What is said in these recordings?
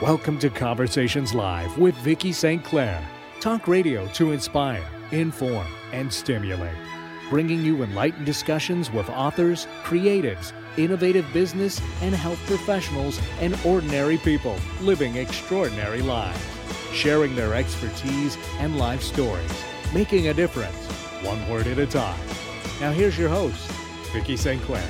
Welcome to Conversations Live with Vicki St. Clair. Talk radio to inspire, inform, and stimulate. Bringing you enlightened discussions with authors, creatives, innovative business and health professionals, and ordinary people living extraordinary lives. Sharing their expertise and life stories. Making a difference, one word at a time. Now here's your host, Vicki St. Clair.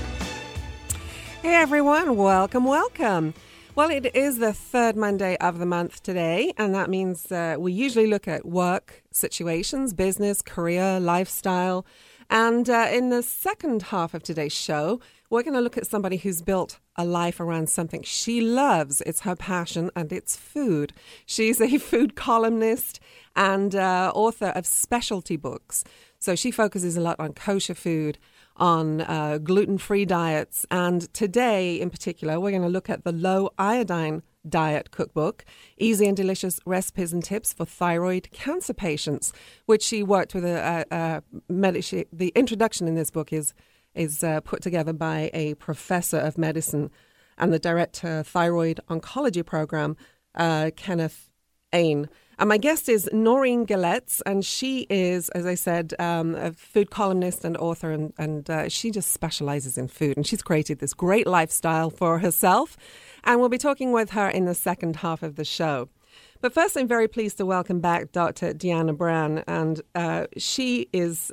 Hey everyone, welcome. Well, it is the third Monday of the month today, and that means we usually look at work situations, business, career, lifestyle. And in the second half of today's show, we're going to look at somebody who's built a life around something she loves. It's her passion, and it's food. She's a food columnist and author of specialty books. So she focuses a lot on kosher food, on gluten-free diets. And today, in particular, we're going to look at the Low Iodine Diet Cookbook, Easy and Delicious Recipes and Tips for Thyroid Cancer Patients, which she worked with the introduction in this book is put together by a professor of medicine and the director of thyroid oncology program, Kenneth Ain. And my guest is Noreen Galetz, and she is, as I said, a food columnist and author, and she just specializes in food. And she's created this great lifestyle for herself. And we'll be talking with her in the second half of the show. But first, I'm very pleased to welcome back Dr. Deanna Brown. And she is,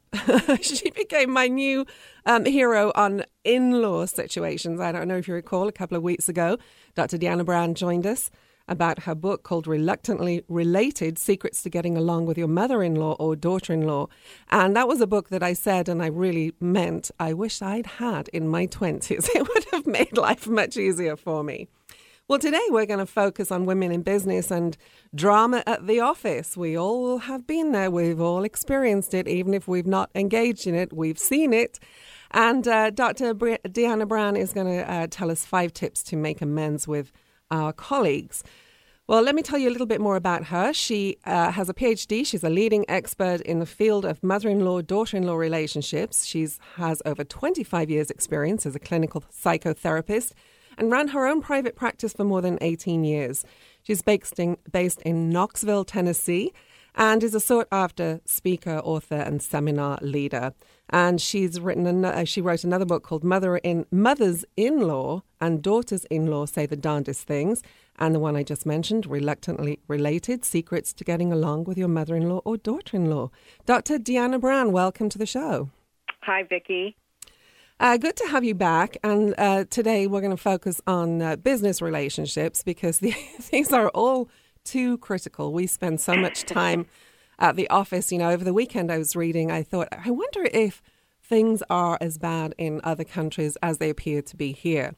she became my new hero on in-law situations. I don't know if you recall, a couple of weeks ago, Dr. Deanna Brown joined us about her book called Reluctantly Related, Secrets to Getting Along with Your Mother-in-Law or Daughter-in-Law. And that was a book that I said, and I really meant, I wish I'd had in my 20s. It would have made life much easier for me. Well, today we're going to focus on women in business and drama at the office. We all have been there. We've all experienced it. Even if we've not engaged in it, we've seen it. And Dr. Deanna Brown is going to tell us 5 tips to make amends with our colleagues. Well, let me tell you a little bit more about her. She has a PhD. She's a leading expert in the field of mother-in-law, daughter-in-law relationships. She has over 25 years' experience as a clinical psychotherapist and ran her own private practice for more than 18 years. She's based in Knoxville, Tennessee, and is a sought-after speaker, author, and seminar leader. And she's written she wrote another book called Mothers-in-Law and Daughters-in-Law Say the Darndest Things, and the one I just mentioned, Reluctantly Related, Secrets to Getting Along with Your Mother-in-Law or Daughter-in-Law. Dr. Deanna Brown, welcome to the show. Hi, Vicki. Good to have you back. And today we're going to focus on business relationships because these are all too critical. We spend so much time at the office. You know, over the weekend I was reading, I thought, I wonder if things are as bad in other countries as they appear to be here.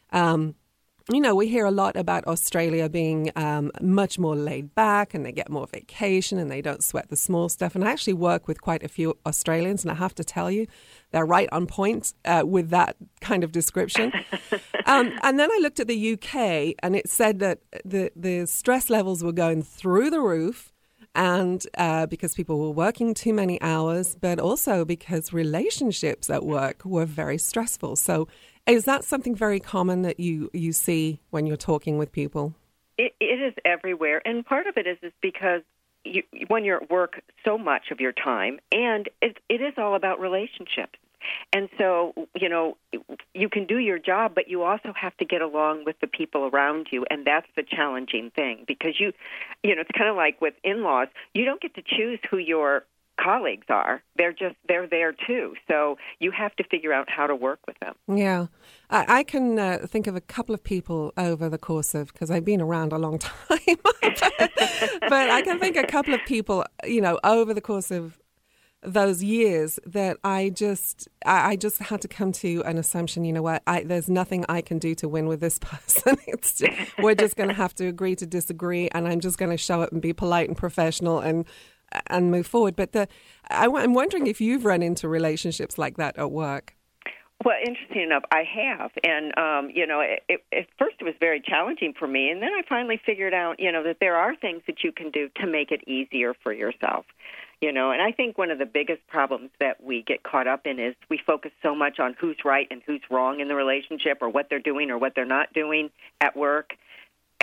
You know, we hear a lot about Australia being much more laid back and they get more vacation and they don't sweat the small stuff. And I actually work with quite a few Australians, and I have to tell you, they're right on point with that kind of description. And then I looked at the UK and it said that the stress levels were going through the roof, and because people were working too many hours, but also because relationships at work were very stressful. So is that something very common that you see when you're talking with people? It is everywhere, and part of it is because when you're at work so much of your time, and it is all about relationships. And so, you know, you can do your job, but you also have to get along with the people around you, and that's the challenging thing because you know, it's kind of like with in-laws. You don't get to choose who your colleagues are. They're there too. So you have to figure out how to work with them. Yeah. I can think of a couple of people over the course of, because I've been around a long time, but I can think a couple of people, you know, over the course of those years that I just had to come to an assumption, you know what, there's nothing I can do to win with this person. We're just going to have to agree to disagree, and I'm just going to show up and be polite and professional and move forward. But I'm wondering if you've run into relationships like that at work. Well, interesting enough, I have. And, you know, at first it was very challenging for me. And then I finally figured out, you know, that there are things that you can do to make it easier for yourself. You know, and I think one of the biggest problems that we get caught up in is we focus so much on who's right and who's wrong in the relationship or what they're doing or what they're not doing at work. And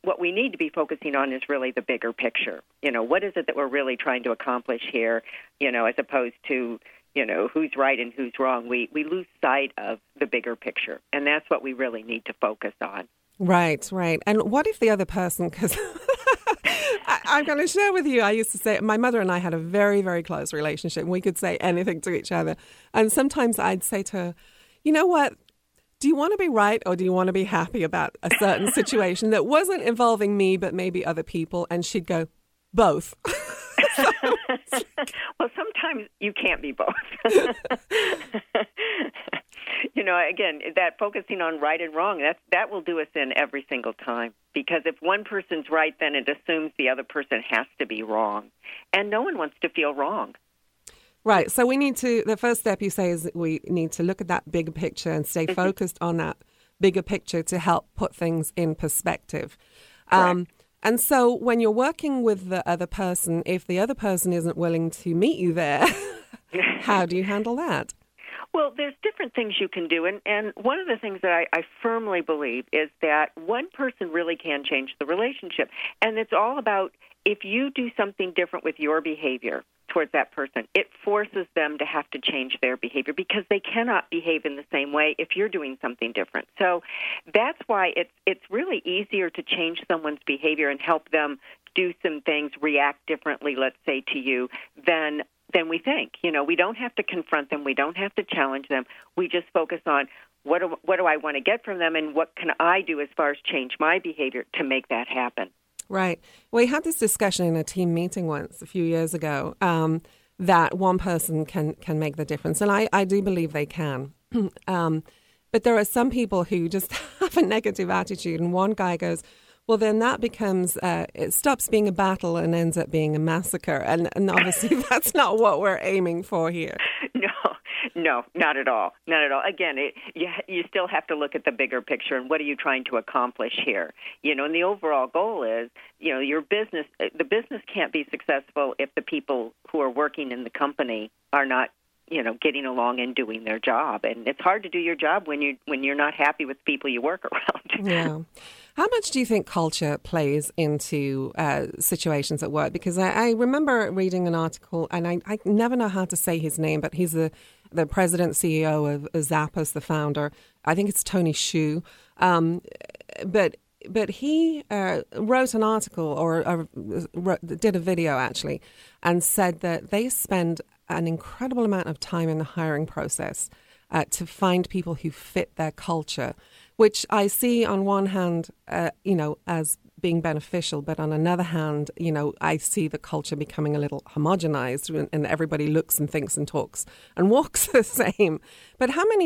what we need to be focusing on is really the bigger picture. What is it that we're really trying to accomplish here, as opposed to, who's right and who's wrong. We lose sight of the bigger picture, and that's what we really need to focus on. Right. And what if the other person, because I'm going to share with you, I used to say, my mother and I had a very, very close relationship, and we could say anything to each other. And sometimes I'd say to her, you know what? Do you want to be right or do you want to be happy about a certain situation that wasn't involving me but maybe other people? And she'd go, both. Well, sometimes you can't be both. Again, that focusing on right and wrong, that will do us in every single time. Because if one person's right, then it assumes the other person has to be wrong. And no one wants to feel wrong. Right. So the first step you say is we need to look at that bigger picture and stay focused on that bigger picture to help put things in perspective. And so when you're working with the other person, if the other person isn't willing to meet you there, how do you handle that? Well, there's different things you can do. And one of the things that I firmly believe is that one person really can change the relationship. And it's all about if you do something different with your behavior towards that person, it forces them to have to change their behavior because they cannot behave in the same way if you're doing something different. So that's why it's really easier to change someone's behavior and help them do some things, react differently, let's say, to you, than we think. We don't have to confront them. We don't have to challenge them. We just focus on what do I want to get from them and what can I do as far as change my behavior to make that happen. Right. We had this discussion in a team meeting once a few years ago that one person can make the difference. And I do believe they can. But there are some people who just have a negative attitude. And one guy goes, well, then that becomes, it stops being a battle and ends up being a massacre. And obviously that's not what we're aiming for here. No, not at all. Not at all. Again, you still have to look at the bigger picture and what are you trying to accomplish here? And the overall goal is, your business, the business can't be successful if the people who are working in the company are not, getting along and doing their job. And it's hard to do your job when you're not happy with the people you work around. Yeah. How much do you think culture plays into situations at work? Because I remember reading an article, and I never know how to say his name, but he's the president, CEO of Zappos, the founder. I think it's Tony Xu. But he wrote an article or did a video, actually, and said that they spend an incredible amount of time in the hiring process to find people who fit their culture, which I see on one hand, as being beneficial, but on another hand, I see the culture becoming a little homogenized and everybody looks and thinks and talks and walks the same. But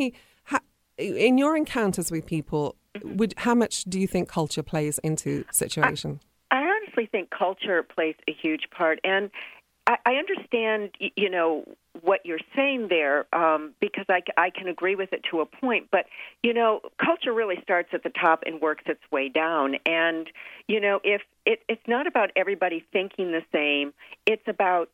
in your encounters with people, how much do you think culture plays into situation? I honestly think culture plays a huge part. And I understand, what you're saying there, because I can agree with it to a point. But, culture really starts at the top and works its way down. And, if it's not about everybody thinking the same, it's about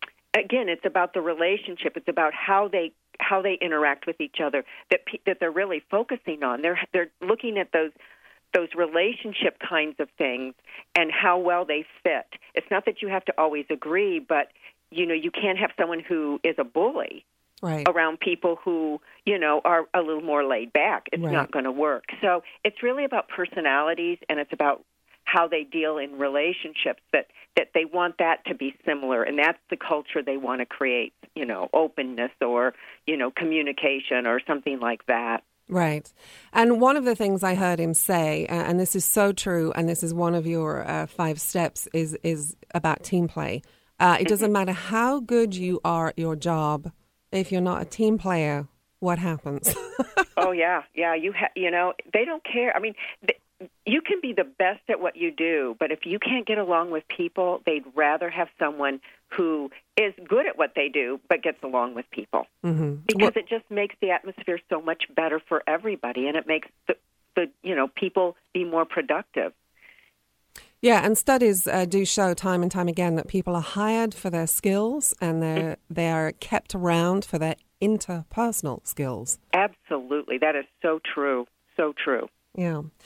the relationship. It's about how they interact with each other that they're really focusing on. They're looking at those relationship kinds of things and how well they fit. It's not that you have to always agree, but, you can't have someone who is a bully around people who, are a little more laid back. It's not going to work. So it's really about personalities, and it's about how they deal in relationships, that they want that to be similar, and that's the culture they want to create, openness or, communication or something like that. Right. And one of the things I heard him say, and this is so true, and this is one of your 5 steps, is about team play. It doesn't matter how good you are at your job, if you're not a team player, what happens? Oh, yeah. Yeah, they don't care. I mean, you can be the best at what you do, but if you can't get along with people, they'd rather have someone who is good at what they do but gets along with people. Mm-hmm. Because it just makes the atmosphere so much better for everybody, and it makes the people be more productive. Yeah, and studies do show time and time again that people are hired for their skills and they are kept around for their interpersonal skills. Absolutely. That is so true. So true. Yeah.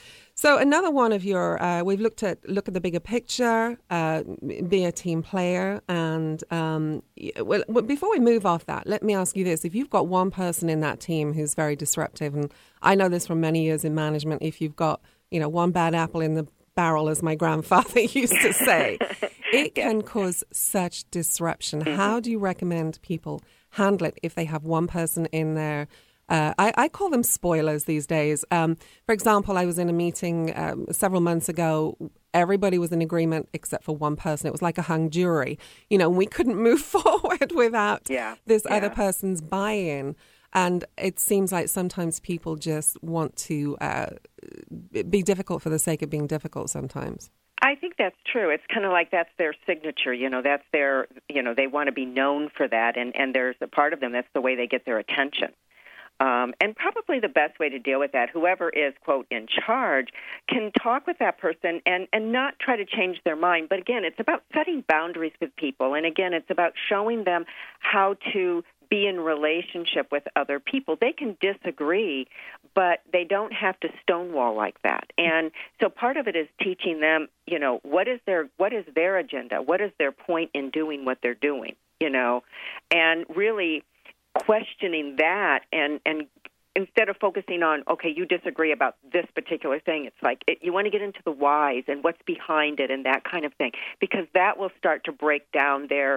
So another one of your, we've look at the bigger picture, be a team player, and before we move off that, let me ask you this: if you've got one person in that team who's very disruptive, and I know this from many years in management, if you've got one bad apple in the barrel, as my grandfather used to say, it can cause such disruption. Mm-hmm. How do you recommend people handle it if they have one person in there? I call them spoilers these days. For example, I was in a meeting several months ago. Everybody was in agreement except for one person. It was like a hung jury. We couldn't move forward without this other person's buy-in. And it seems like sometimes people just want to be difficult for the sake of being difficult sometimes. I think that's true. It's kind of like that's their signature, that's their, they want to be known for that. And there's a part of them, that's the way they get their attention. And probably the best way to deal with that, whoever is, quote, in charge, can talk with that person and not try to change their mind. But again, it's about setting boundaries with people. And again, it's about showing them how to be in relationship with other people. They can disagree, but they don't have to stonewall like that. And so part of it is teaching them, what is their agenda? What is their point in doing what they're doing? And really questioning that and instead of focusing on, okay, you disagree about this particular thing, it's like you want to get into the whys and what's behind it and that kind of thing, because that will start to break down their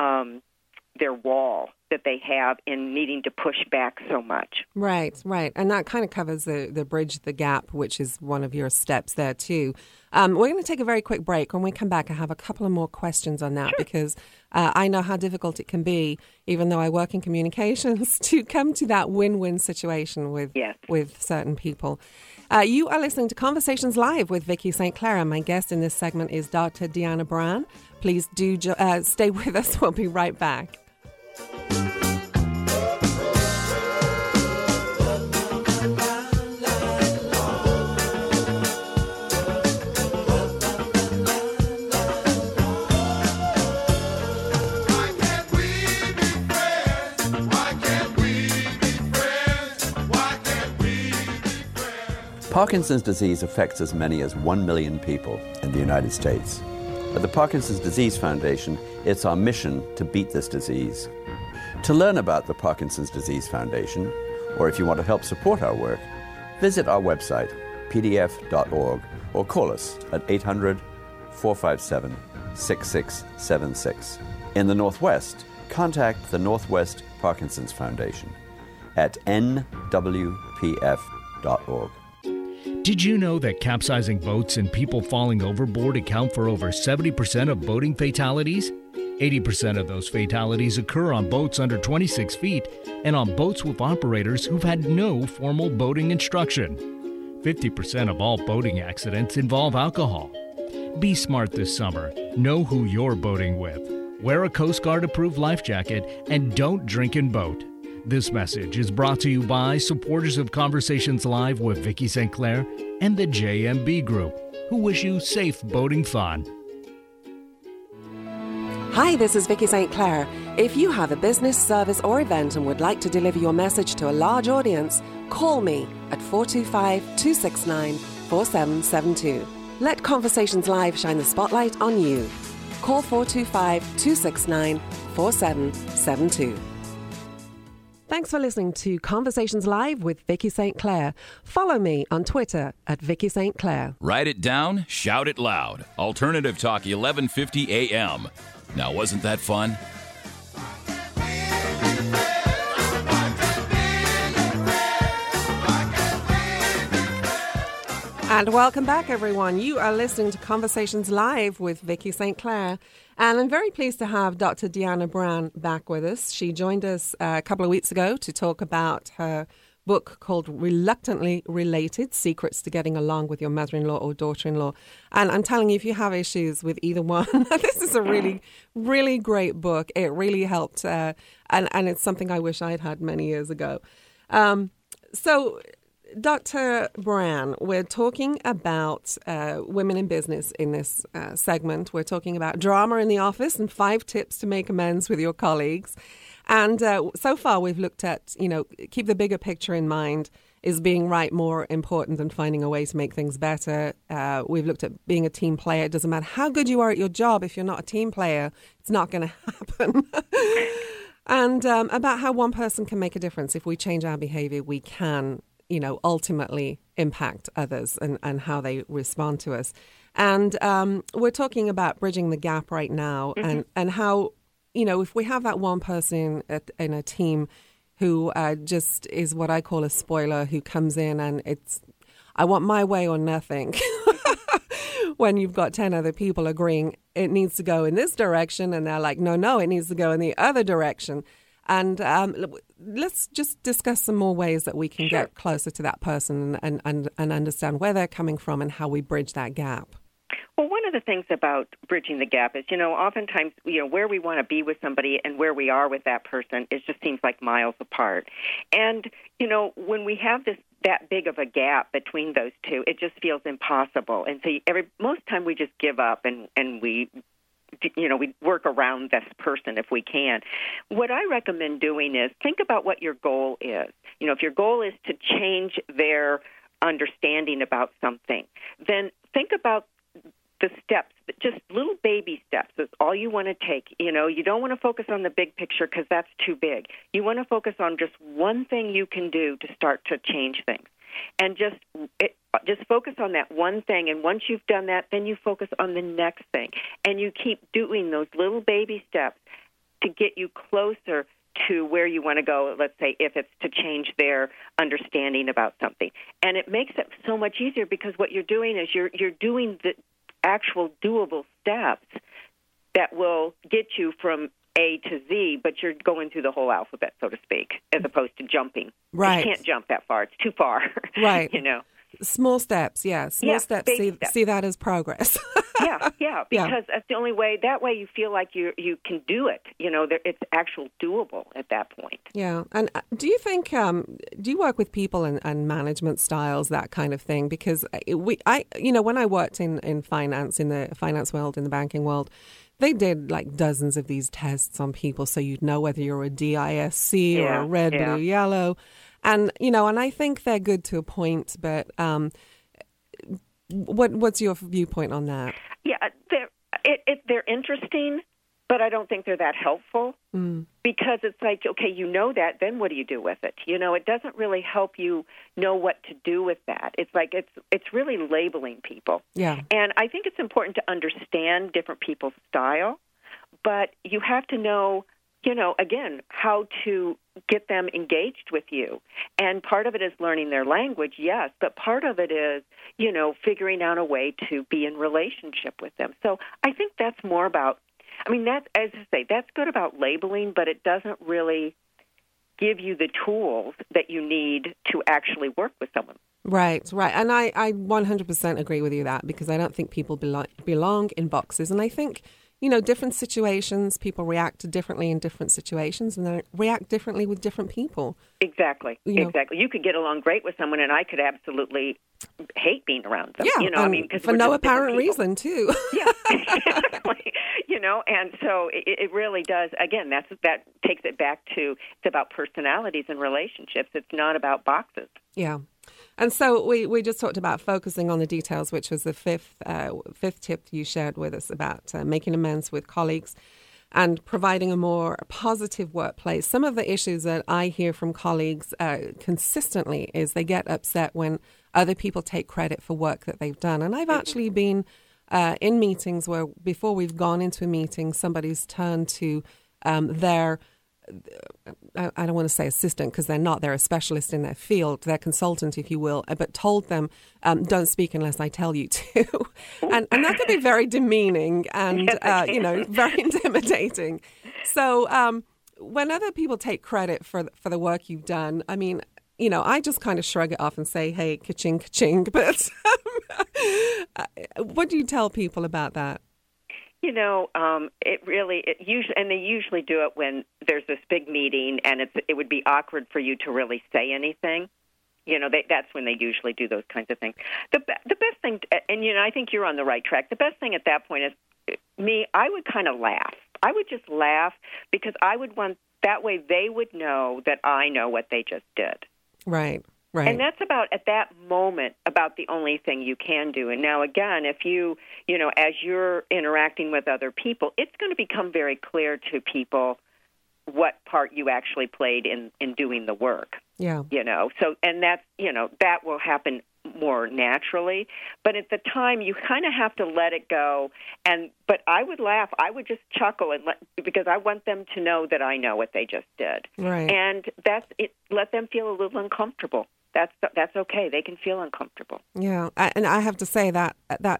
wall that they have in needing to push back so much. Right. And that kind of covers the bridge the gap, which is one of your steps there too. We're going to take a very quick break. When we come back, I have a couple of more questions on that. Sure. Because I know how difficult it can be, even though I work in communications, to come to that win-win situation with certain people. You are listening to Conversations Live with Vicki St. Clair, and my guest in this segment is Dr. Deanna Brand. Please do stay with us. We'll be right back. Parkinson's disease affects as many as 1 million people in the United States. At the Parkinson's Disease Foundation, it's our mission to beat this disease. To learn about the Parkinson's Disease Foundation, or if you want to help support our work, visit our website, pdf.org, or call us at 800-457-6676. In the Northwest, contact the Northwest Parkinson's Foundation at nwpf.org. Did you know that capsizing boats and people falling overboard account for over 70% of boating fatalities? 80% of those fatalities occur on boats under 26 feet and on boats with operators who've had no formal boating instruction. 50% of all boating accidents involve alcohol. Be smart this summer. Know who you're boating with. Wear a Coast Guard-approved life jacket and don't drink and boat. This message is brought to you by supporters of Conversations Live with Vicki St. Clair and the JMB Group, who wish you safe boating fun. Hi, this is Vicki St. Clair. If you have a business, service or event and would like to deliver your message to a large audience, call me at 425-269-4772. Let Conversations Live shine the spotlight on you. Call 425-269-4772. Thanks for listening to Conversations Live with Vicki St. Clair. Follow me on Twitter at Vicki St. Clair. Write it down, shout it loud. Alternative Talk 1150 AM. Now, wasn't that fun? And welcome back, everyone. You are listening to Conversations Live with Vicki St. Clair. And I'm very pleased to have Dr. Deanna Brand back with us. She joined us a couple of weeks ago to talk about her book called Reluctantly Related, Secrets to Getting Along with Your Mother-in-Law or Daughter-in-Law. And I'm telling you, if you have issues with either one, this is a really, really great book. It really helped. And it's something I wish I'd had many years ago. So, Dr. Brand, we're talking about women in business in this segment. We're talking about drama in the office and 5 tips to make amends with your colleagues. And so far we've looked at, keep the bigger picture in mind is being right more important than finding a way to make things better? We've looked at being a team player. It doesn't matter how good you are at your job. If you're not a team player, it's not going to happen. And about how one person can make a difference. If we change our behavior, we can, ultimately impact others and how they respond to us. And we're talking about bridging the gap right now, and how, if we have that one person in a team who just is what I call a spoiler, who comes in and I want my way or nothing. When you've got 10 other people agreeing it needs to go in this direction, and they're like, no, it needs to go in the other direction. And let's just discuss some more ways that we can get closer to that person and understand where they're coming from and how we bridge that gap. Well, one of the things about bridging the gap is, oftentimes, where we want to be with somebody and where we are with that person, it just seems like miles apart. And, when we have that big of a gap between those two, it just feels impossible. And so most time we just give up and we work around this person if we can. What I recommend doing is think about what your goal is. If your goal is to change their understanding about something, then think about the steps, just little baby steps. That's all you want to take. You don't want to focus on the big picture because that's too big. You want to focus on just one thing you can do to start to change things. And just focus on that one thing. And once you've done that, then you focus on the next thing. And you keep doing those little baby steps to get you closer to where you want to go, let's say, if it's to change their understanding about something. And it makes it so much easier because what you're doing is you're doing the actual doable steps that will get you from A to Z, but you're going through the whole alphabet, so to speak, as opposed to jumping. Right. You can't jump that far. It's too far. Right. Small steps, Small steps. See that as progress. Yeah, because that's the only way. That way you feel like you can do it. It's actual doable at that point. Yeah. And do you think, do you work with people and management styles, that kind of thing? Because when I worked in finance, in the finance world, in the banking world, they did like dozens of these tests on people so you'd know whether you're a DISC or a red, blue, yellow. And, and I think they're good to a point, but what's your viewpoint on that? Yeah, they're interesting, but I don't think they're that helpful because it's like, okay, that, then what do you do with it? It doesn't really help you know what to do with that. It's like it's really labeling people. Yeah. And I think it's important to understand different people's style, but you have to know, again, how to get them engaged with you. And part of it is learning their language, yes, but part of it is, figuring out a way to be in relationship with them. So I think that's more about, that's, as I say, that's good about labeling, but it doesn't really give you the tools that you need to actually work with someone. Right. And I 100% agree with you that, because I don't think people belong in boxes. And I think, different situations, people react differently in different situations, and they react differently with different people. Exactly. Exactly. You could get along great with someone, and I could absolutely hate being around them. Yeah, for no apparent reason, too. Yeah, exactly. And so it really does. Again, that takes it back to, it's about personalities and relationships. It's not about boxes. Yeah. And so we just talked about focusing on the details, which was the fifth tip you shared with us about making amends with colleagues and providing a more positive workplace. Some of the issues that I hear from colleagues consistently is they get upset when other people take credit for work that they've done. And I've actually been in meetings where before we've gone into a meeting, somebody's turned to their I don't want to say assistant because they're not. They're a specialist in their field. They're consultant, if you will, but told them, don't speak unless I tell you to. And that could be very demeaning and, very intimidating. So when other people take credit for the work you've done, I just kind of shrug it off and say, hey, ka-ching, ka-ching. But what do you tell people about that? They usually do it when there's this big meeting and it would be awkward for you to really say anything. That's when they usually do those kinds of things. The best thing, I think you're on the right track. The best thing at that point is I would kind of laugh. I would just laugh because I would want, that way they would know that I know what they just did. Right. Right. And that's about, at that moment, about the only thing you can do. And now, again, if as you're interacting with other people, it's going to become very clear to people what part you actually played in doing the work. Yeah. So, and that's, that will happen more naturally. But at the time, you kind of have to let it go. But I would laugh. I would just chuckle because I want them to know that I know what they just did. Right. And that's it. Let them feel a little uncomfortable. That's okay. They can feel uncomfortable. Yeah, and I have to say that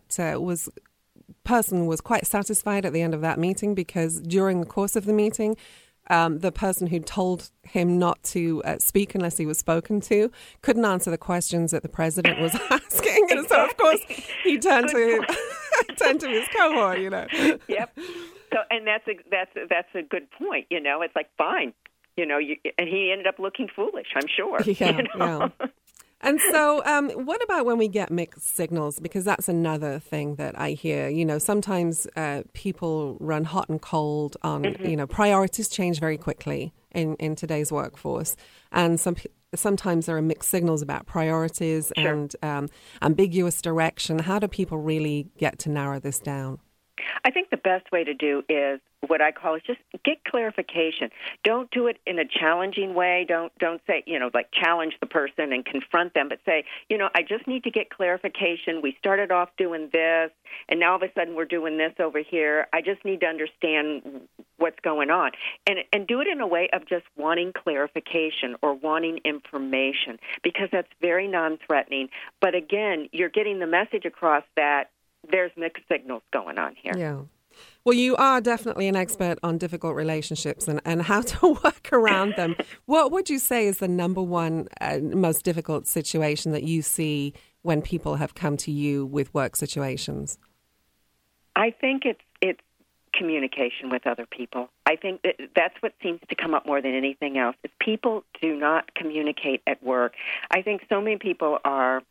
person was quite satisfied at the end of that meeting, because during the course of the meeting, the person who told him not to speak unless he was spoken to couldn't answer the questions that the president was asking, and so of course he turned to his cohort. Yep. So, and that's a good point. It's like, fine. And he ended up looking foolish, I'm sure. Yeah. And so what about when we get mixed signals? Because that's another thing that I hear. Sometimes people run hot and cold on, priorities change very quickly in today's workforce. And sometimes there are mixed signals about priorities and ambiguous direction. How do people really get to narrow this down? I think the best way to do is what I call is just get clarification. Don't do it in a challenging way. Don't say, challenge the person and confront them, but say, I just need to get clarification. We started off doing this, and now all of a sudden we're doing this over here. I just need to understand what's going on. And do it in a way of just wanting clarification or wanting information, because that's very non-threatening. But again, you're getting the message across that there's mixed signals going on here. Yeah. Well, you are definitely an expert on difficult relationships and how to work around them. What would you say is the number one most difficult situation that you see when people have come to you with work situations? I think it's communication with other people. I think that's what seems to come up more than anything else, is people do not communicate at work. I think so many people are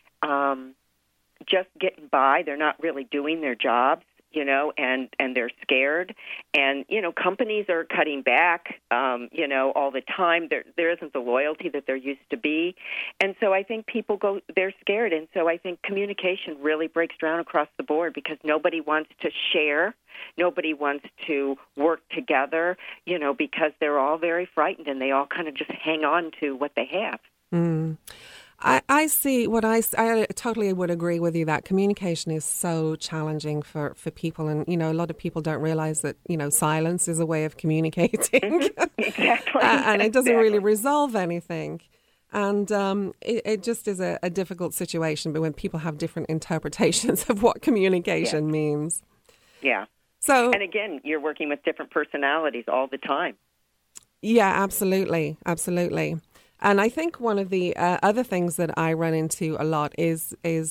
just getting by. They're not really doing their jobs, and they're scared. And, companies are cutting back, all the time. There isn't the loyalty that there used to be. And so I think people they're scared. And so I think communication really breaks down across the board, because nobody wants to share. Nobody wants to work together, because they're all very frightened, and they all kind of just hang on to what they have. Mm. I see I totally would agree with you that communication is so challenging for people. And, a lot of people don't realize that, silence is a way of communicating. Exactly. And it doesn't really resolve anything. And it just is a difficult situation, but when people have different interpretations of what communication means. Yeah. So, and again, you're working with different personalities all the time. Yeah, absolutely. Absolutely. And I think one of the other things that I run into a lot is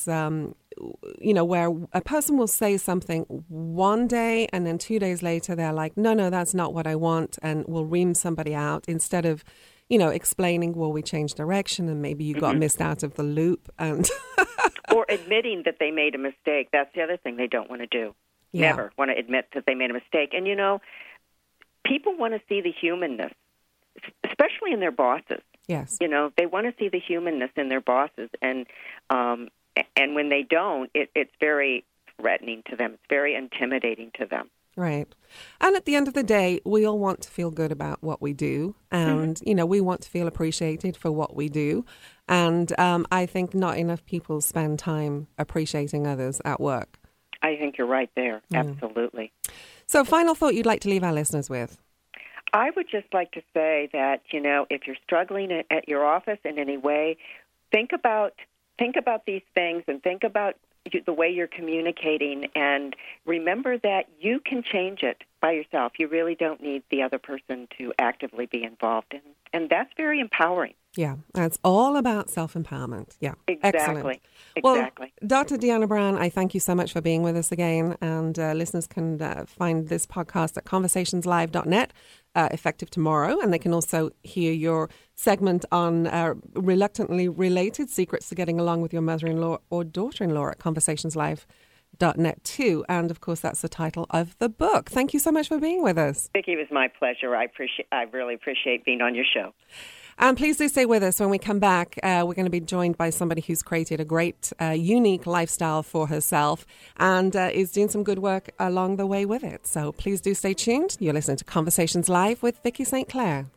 where a person will say something one day and then 2 days later they're like, no, that's not what I want, and will ream somebody out instead of, explaining, well, we changed direction and maybe you got missed out of the loop. And or admitting that they made a mistake. That's the other thing they don't want to do. Yeah. Never want to admit that they made a mistake. And, people want to see the humanness, especially in their bosses. Yes. They want to see the humanness in their bosses, and when they don't, it's very threatening to them. It's very intimidating to them. Right. And at the end of the day, we all want to feel good about what we do, and we want to feel appreciated for what we do. And I think not enough people spend time appreciating others at work. I think you're right there. Absolutely. So, final thought you'd like to leave our listeners with? I would just like to say that, if you're struggling at your office in any way, think about these things and think about the way you're communicating, and remember that you can change it by yourself. You really don't need the other person to actively be involved in, and that's very empowering. Yeah, it's all about self-empowerment. Yeah, exactly. Excellent. Well, Dr. Deanna Brown, I thank you so much for being with us again, and listeners can find this podcast at conversationslive.net. Effective tomorrow, and they can also hear your segment on Reluctantly Related, Secrets to Getting Along with Your Mother-in-Law or Daughter-in-Law at conversationslive.net too. And of course, that's the title of the book. Thank you so much for being with us. Vicki, it was my pleasure. I really appreciate being on your show. And please do stay with us. When we come back, we're going to be joined by somebody who's created a great, unique lifestyle for herself and is doing some good work along the way with it. So please do stay tuned. You're listening to Conversations Live with Vicky St. Clair.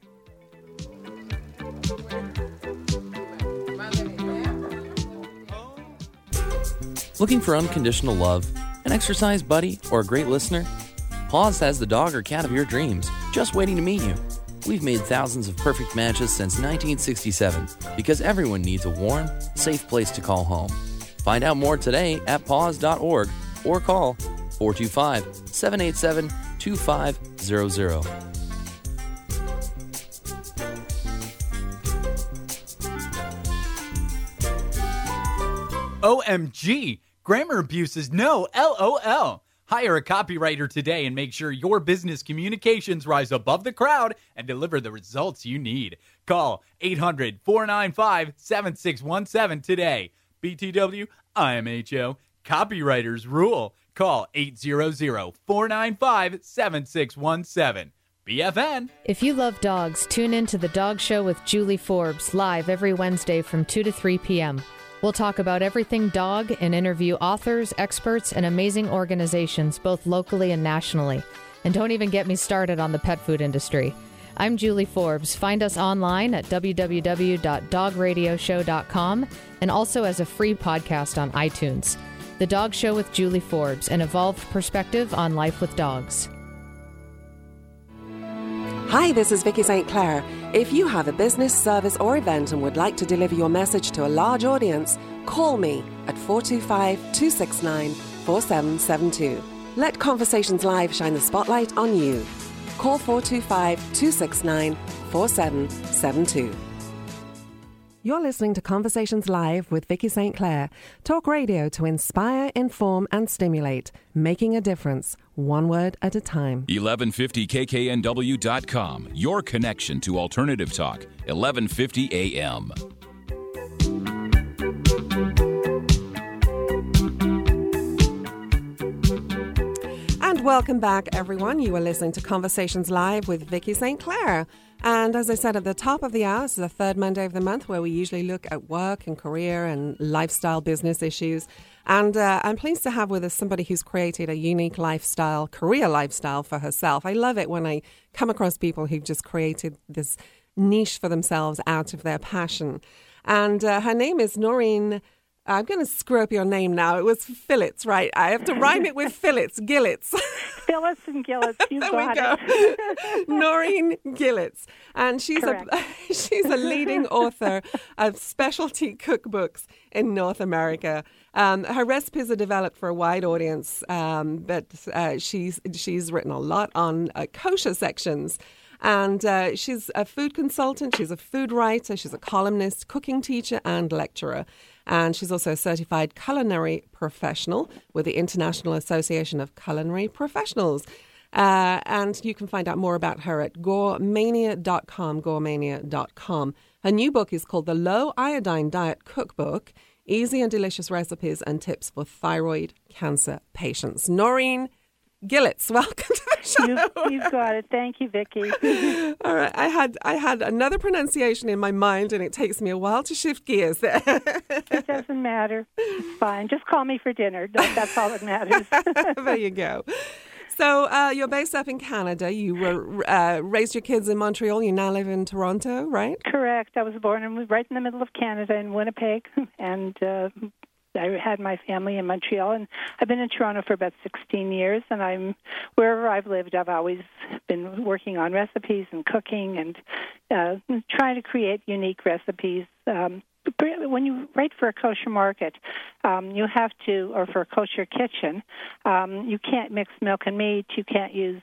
Looking for unconditional love, an exercise buddy, or a great listener? Paws has the dog or cat of your dreams, just waiting to meet you. We've made thousands of perfect matches since 1967 because everyone needs a warm, safe place to call home. Find out more today at paws.org or call 425-787-2500. OMG! Grammar abuse is no LOL. Hire a copywriter today and make sure your business communications rise above the crowd and deliver the results you need. Call 800-495-7617 today. BTW, IMHO, copywriters rule. Call 800-495-7617. BFN. If you love dogs, tune in to The Dog Show with Julie Forbes, live every Wednesday from 2 to 3 p.m. We'll talk about everything dog and interview authors, experts, and amazing organizations, both locally and nationally. And don't even get me started on the pet food industry. I'm Julie Forbes. Find us online at www.dogradioshow.com and also as a free podcast on iTunes. The Dog Show with Julie Forbes, an evolved perspective on life with dogs. Hi, this is Vicky St. Clair. If you have a business, service, or event and would like to deliver your message to a large audience, call me at 425-269-4772. Let Conversations Live shine the spotlight on you. Call 425-269-4772. You're listening to Conversations Live with Vicky St. Clair. Talk radio to inspire, inform, and stimulate. Making a difference, one word at a time. 1150kknw.com. Your connection to alternative talk. 1150 AM. And welcome back, everyone. You are listening to Conversations Live with Vicky St. Clair. And as I said at the top of the hour, this is the third Monday of the month where we usually look at work and career and lifestyle business issues. And I'm pleased to have with us somebody who's created a unique lifestyle, career lifestyle for herself. I love it when I come across people who've just created this niche for themselves out of their passion. And her name is Noreen. I'm going to screw up your name now. It was Phillips, right? I have to rhyme it with Phillips, Gillets. Phyllis and Gillets, you got it. Noreen Gillets. And she's a leading author of specialty cookbooks in North America. Her recipes are developed for a wide audience, but she's written a lot on kosher sections. And she's a food consultant, she's a food writer, she's a columnist, cooking teacher, and lecturer. And she's also a certified culinary professional with the International Association of Culinary Professionals. And you can find out more about her at goremania.com. Her new book is called The Low Iodine Diet Cookbook, Easy and Delicious Recipes and Tips for Thyroid Cancer Patients. Noreen Gillets, welcome to the show. You've got it. Thank you, Vicky. All right, I had another pronunciation in my mind, and it takes me a while to shift gears there. It doesn't matter. It's fine. Just call me for dinner. That's all that matters. There you go. So you're based up in Canada. You were raised your kids in Montreal. You now live in Toronto, right? Correct. I was born right in the middle of Canada in Winnipeg, and I had my family in Montreal, and I've been in Toronto for about 16 years, and wherever I've lived, I've always been working on recipes and cooking and trying to create unique recipes. When you write for a kosher market, you have to, or for a kosher kitchen, you can't mix milk and meat. You can't use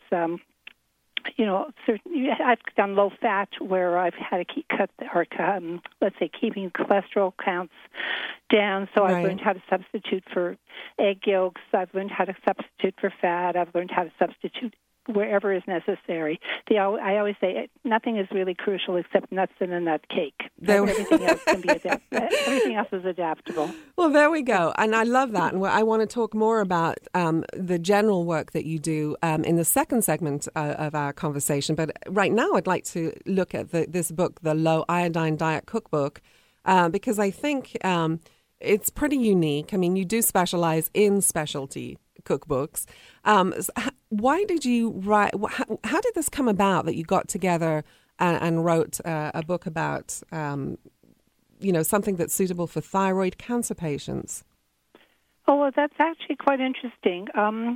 I've done low fat where I've had to keeping cholesterol counts down. So I've learned how to substitute for egg yolks. I've learned how to substitute for fat. I've learned how to substitute wherever is necessary. I always say nothing is really crucial except nuts in a nut cake. Everything else can be everything else is adaptable. Well, there we go. And I love that. And I want to talk more about the general work that you do in the second segment of our conversation. But right now I'd like to look at this book, The Low Iodine Diet Cookbook, because I think it's pretty unique. I mean, you do specialize in specialty cookbooks. Why did you write? How did this come about that you got together and wrote a book about, something that's suitable for thyroid cancer patients? Oh, well, that's actually quite interesting.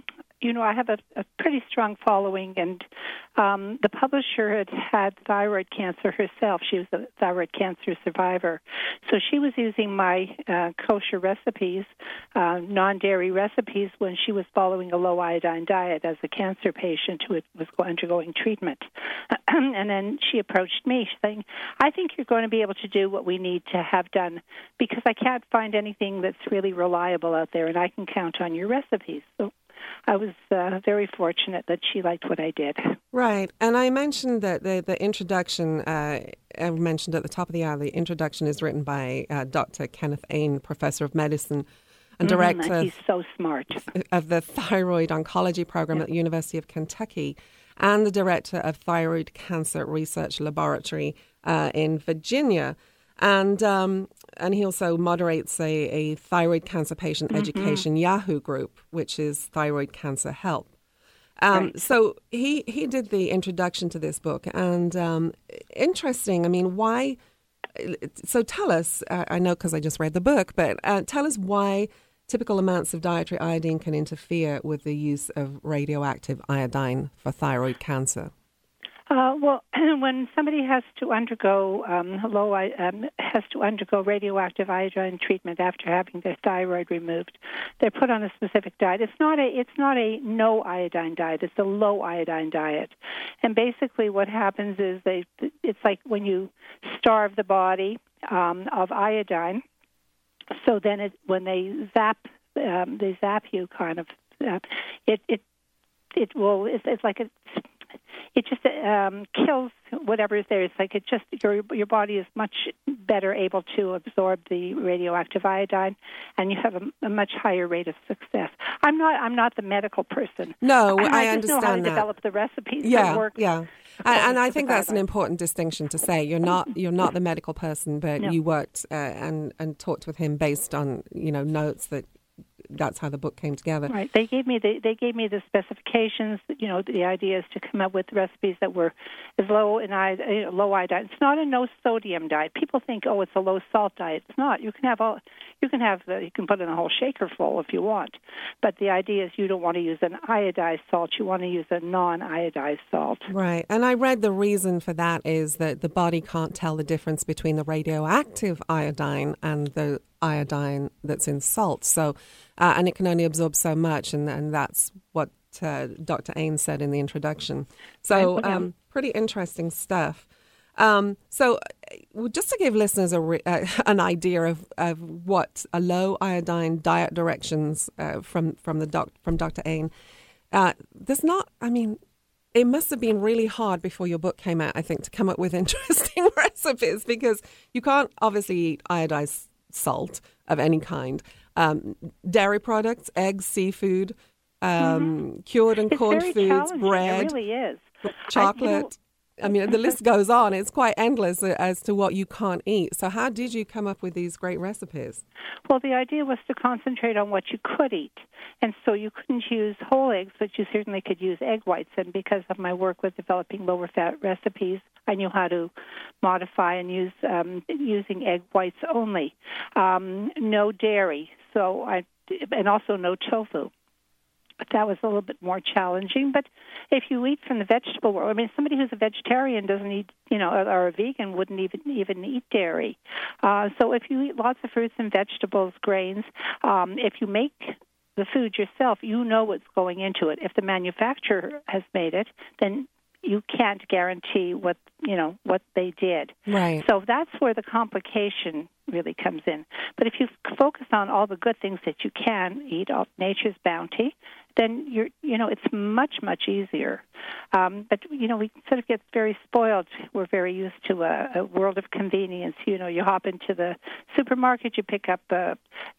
I have a pretty strong following, and the publisher had thyroid cancer herself. She was a thyroid cancer survivor. So she was using my kosher recipes, non-dairy recipes, when she was following a low-iodine diet as a cancer patient who was undergoing treatment. And then she approached me saying, I think you're going to be able to do what we need to have done because I can't find anything that's really reliable out there, and I can count on your recipes. So I was very fortunate that she liked what I did. Right. And I mentioned that the introduction, I mentioned at the top of the hour, the introduction is written by Dr. Kenneth Ain, professor of medicine and director he's so smart. of the Thyroid Oncology Program at the University of Kentucky and the director of Thyroid Cancer Research Laboratory in Virginia. And he also moderates a thyroid cancer patient education Yahoo group, which is Thyroid Cancer Help. Right. So he did the introduction to this book. And interesting, I mean, why? So tell us, I know because I just read the book, but tell us why typical amounts of dietary iodine can interfere with the use of radioactive iodine for thyroid cancer. Well, when somebody has to undergo radioactive iodine treatment after having their thyroid removed, they're put on a specific diet. It's not a no iodine diet. It's a low iodine diet, and basically what happens is it's like when you starve the body of iodine. So then when they zap you kind of it just kills whatever is there. It's like your body is much better able to absorb the radioactive iodine, and you have a much higher rate of success. I'm not the medical person. No, I understand understand know how to that. develop the recipes. Yeah, that work. yeah. And I think that's an important distinction to say. You're not the medical person, but you worked and talked with him based on notes that's how the book came together. Right. They gave me the specifications. The idea is to come up with recipes that were as low in low iodine. It's not a no sodium diet. People think, it's a low salt diet. It's not. You can put in a whole shaker full if you want. But the idea is you don't want to use an iodized salt. You want to use a non-iodized salt. Right. And I read the reason for that is that the body can't tell the difference between the radioactive iodine and the iodine that's in salt. So, and it can only absorb so much, and that's what Dr. Ain said in the introduction. So, pretty interesting stuff. So, just to give listeners an idea of what a low iodine diet directions from Dr. Ain. There's not. I mean, it must have been really hard before your book came out, I think, to come up with interesting recipes because you can't obviously eat iodized salt of any kind. Dairy products, eggs, seafood, cured and corned foods, bread, it really is. Chocolate. I mean, the list goes on. It's quite endless as to what you can't eat. So how did you come up with these great recipes? Well, the idea was to concentrate on what you could eat. And so you couldn't use whole eggs, but you certainly could use egg whites. And because of my work with developing lower-fat recipes, I knew how to modify and use using egg whites only. No dairy, and also no tofu. But that was a little bit more challenging. But if you eat from the vegetable world, I mean, somebody who's a vegetarian doesn't eat, or a vegan wouldn't even eat dairy. So if you eat lots of fruits and vegetables, grains, if you make the food yourself, you know what's going into it. If the manufacturer has made it, then you can't guarantee what they did. Right. So that's where the complication really comes in. But if you focus on all the good things that you can eat off nature's bounty, then it's much, much easier. But, we sort of get very spoiled. We're very used to a world of convenience. You hop into the supermarket, you pick up, a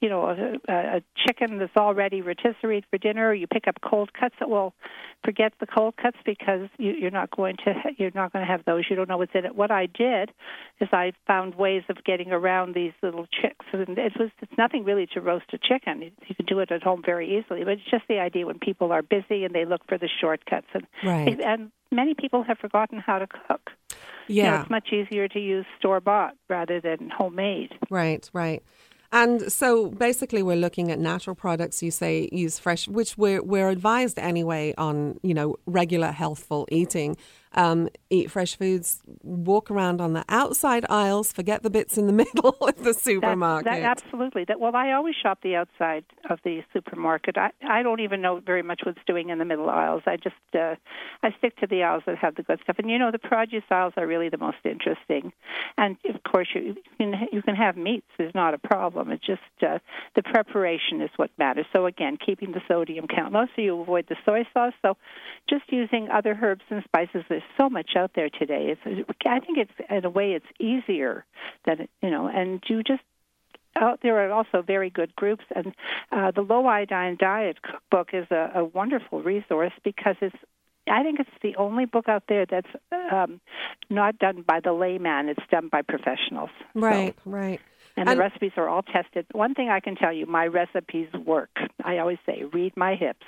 chicken that's already rotisserie for dinner, or you pick up cold cuts. Well, forget the cold cuts because you're not going to have those. You don't know what's in it. What I did is I found ways of getting around these little chicks. And it's nothing really to roast a chicken. You can do it at home very easily, but it's just the idea when people are busy and they look for the shortcuts. And many people have forgotten how to cook. Yeah. It's much easier to use store-bought rather than homemade. Right. And so basically we're looking at natural products. You say use fresh, which we're advised anyway on, regular healthful eating. Eat fresh foods, walk around on the outside aisles, forget the bits in the middle of the supermarket. Absolutely. Well, I always shop the outside of the supermarket. I don't even know very much what's doing in the middle aisles. I just I stick to the aisles that have the good stuff. And the produce aisles are really the most interesting. And of course, you can have meats. There's not a problem. It's just the preparation is what matters. So again, keeping the sodium count low so you avoid the soy sauce. So just using other herbs and spices. There's so much out there today. I think it's in a way it's easier than and you just. There are also very good groups, and the Low Iodine Diet Cookbook is a wonderful resource because I think it's the only book out there that's not done by the layman. It's done by professionals. Right. And the recipes are all tested. One thing I can tell you, my recipes work. I always say, read my hips.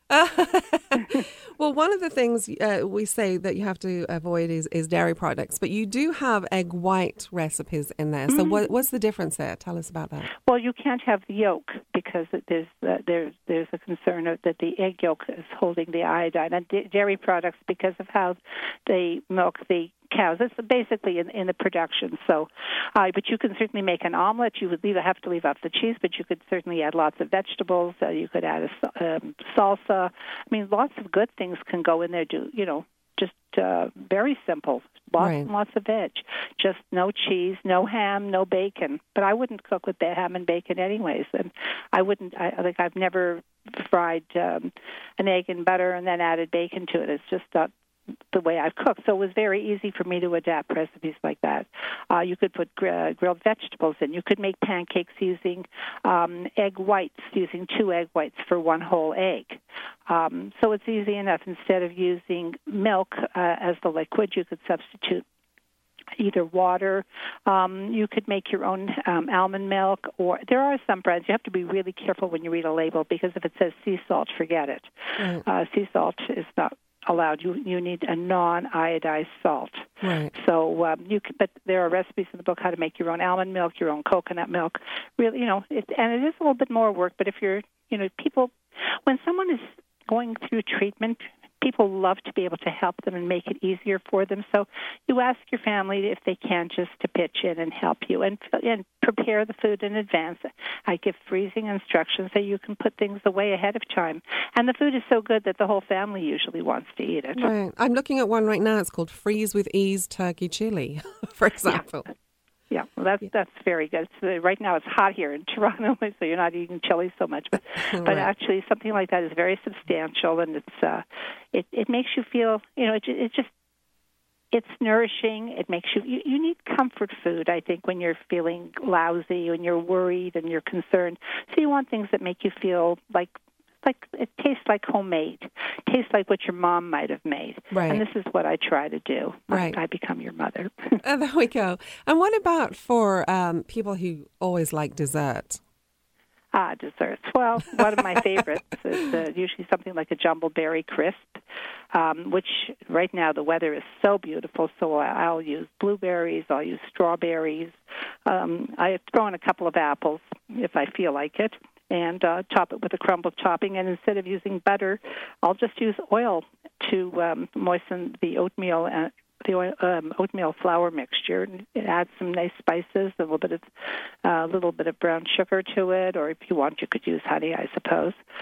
Well, one of the things we say that you have to avoid is dairy products, but you do have egg white recipes in there. So what's the difference there? Tell us about that. Well, you can't have the yolk because there's a concern that the egg yolk is holding the iodine. And dairy products, because of how they milk the cows. It's basically in the production. So, but you can certainly make an omelet. You would have to leave out the cheese, but you could certainly add lots of vegetables. You could add a salsa. I mean, lots of good things can go in there. Just very simple. Lots and lots of veg. Just no cheese, no ham, no bacon. But I wouldn't cook with the ham and bacon anyways. And I wouldn't. I've never fried an egg in butter and then added bacon to it. It's just not the way I've cooked. So it was very easy for me to adapt recipes like that. You could put grilled vegetables in. You could make pancakes using egg whites, using 2 egg whites for 1 whole egg. So it's easy enough. Instead of using milk as the liquid, you could substitute either water. You could make your own almond milk, or there are some brands. You have to be really careful when you read a label because if it says sea salt, forget it. Sea salt is not allowed. You need a non-iodized salt. Right. So but there are recipes in the book how to make your own almond milk, your own coconut milk. Really, and it is a little bit more work. But if you're, people, when someone is going through treatment, people love to be able to help them and make it easier for them. So you ask your family if they can just to pitch in and help you and prepare the food in advance. I give freezing instructions so you can put things away ahead of time. And the food is so good that the whole family usually wants to eat it. Right. I'm looking at one right now. It's called Freeze with Ease Turkey Chili, for example. Yeah, well, that's very good. Right now it's hot here in Toronto, so you're not eating chili so much. But Right. Actually, something like that is very substantial, and it makes you feel, it's nourishing. It makes you need comfort food, I think, when you're feeling lousy, when you're worried and you're concerned. So you want things that make you feel like it tastes like homemade, tastes like what your mom might have made. Right. And this is what I try to do. Right. I become your mother. There we go. And what about for people who always like dessert? Desserts. Well, one of my favorites is usually something like a jumble berry crisp, which right now the weather is so beautiful, so I'll use blueberries, I'll use strawberries. I throw in a couple of apples if I feel like it, and top it with a crumble topping. And instead of using butter, I'll just use oil to moisten the oatmeal oatmeal flour mixture, and add some nice spices, a little bit of brown sugar to it, or if you want, you could use honey, I suppose.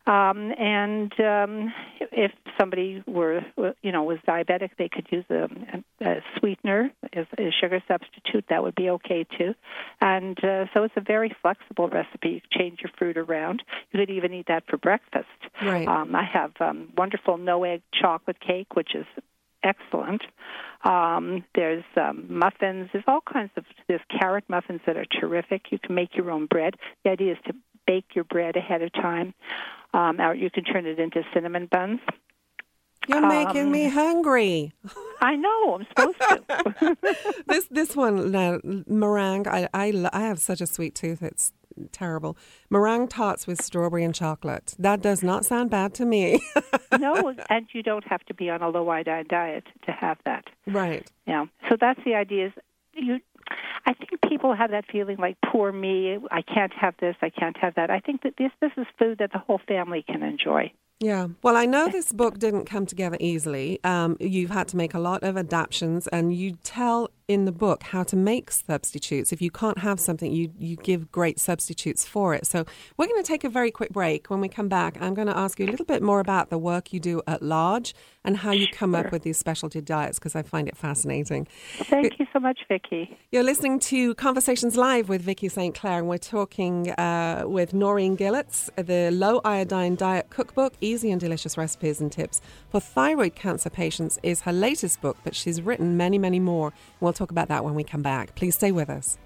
And if somebody was diabetic, they could use a sweetener as a sugar substitute. That would be okay too. And so it's a very flexible recipe. You can change your fruit around. You could even eat that for breakfast. Right. I have wonderful no-egg chocolate cake, which is excellent. There's muffins. There's carrot muffins that are terrific. You can make your own bread. The idea is to bake your bread ahead of time. Or you can turn it into cinnamon buns. You're making me hungry. I know. I'm supposed to. This one now, meringue. I have such a sweet tooth. It's terrible. Meringue tarts with strawberry and chocolate. That does not sound bad to me. No, and you don't have to be on a low iodine diet to have that. Right. Yeah. So that's the idea. I think people have that feeling like, poor me, I can't have this, I can't have that. I think that this is food that the whole family can enjoy. Yeah. Well, I know this book didn't come together easily. You've had to make a lot of adaptations, and you tell in the book how to make substitutes. If you can't have something, you give great substitutes for it. So we're going to take a very quick break. When we come back, I'm going to ask you a little bit more about the work you do at large and how you come up with these specialty diets, because I find it fascinating. Thank you so much, Vicki. You're listening to Conversations Live with Vicki St. Clair, and we're talking with Noreen Gillets, the Low Iodine Diet Cookbook, Easy and Delicious Recipes and Tips for Thyroid Cancer Patients is her latest book, but she's written many, many more. We'll talk about that when we come back. Please stay with us.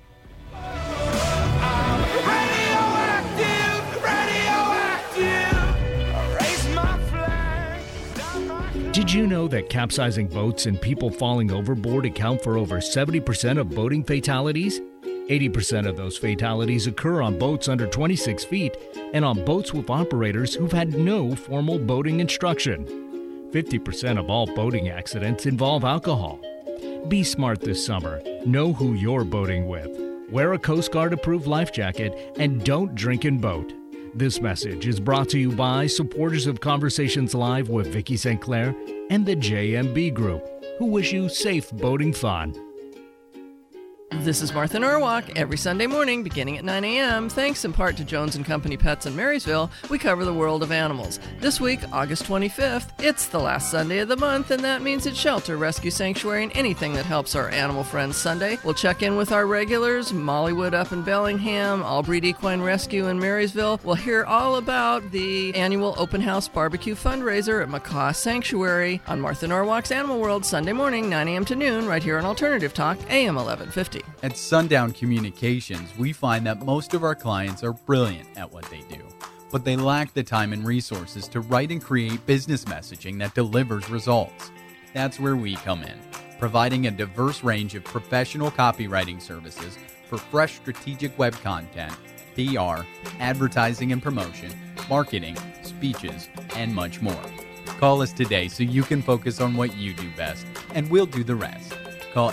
Did you know that capsizing boats and people falling overboard account for over 70% of boating fatalities? 80% of those fatalities occur on boats under 26 feet and on boats with operators who've had no formal boating instruction. 50% of all boating accidents involve alcohol. Be smart this summer. Know who you're boating with. Wear a Coast Guard-approved life jacket and don't drink and boat. This message is brought to you by supporters of Conversations Live with Vicki St. Clair and the JMB Group, who wish you safe boating fun. This is Martha Norwalk. Every Sunday morning, beginning at 9 a.m., thanks in part to Jones & Company Pets in Marysville, we cover the world of animals. This week, August 25th, it's the last Sunday of the month, and that means it's Shelter, Rescue Sanctuary, and anything that helps our animal friends Sunday. We'll check in with our regulars, Mollywood up in Bellingham, All Breed Equine Rescue in Marysville. We'll hear all about the annual open house barbecue fundraiser at Macaw Sanctuary on Martha Norwalk's Animal World, Sunday morning, 9 a.m. to noon, right here on Alternative Talk, AM 1150. At Sundown Communications, we find that most of our clients are brilliant at what they do, but they lack the time and resources to write and create business messaging that delivers results. That's where we come in, providing a diverse range of professional copywriting services for fresh strategic web content, PR, advertising and promotion, marketing, speeches, and much more. Call us today so you can focus on what you do best, and we'll do the rest. Call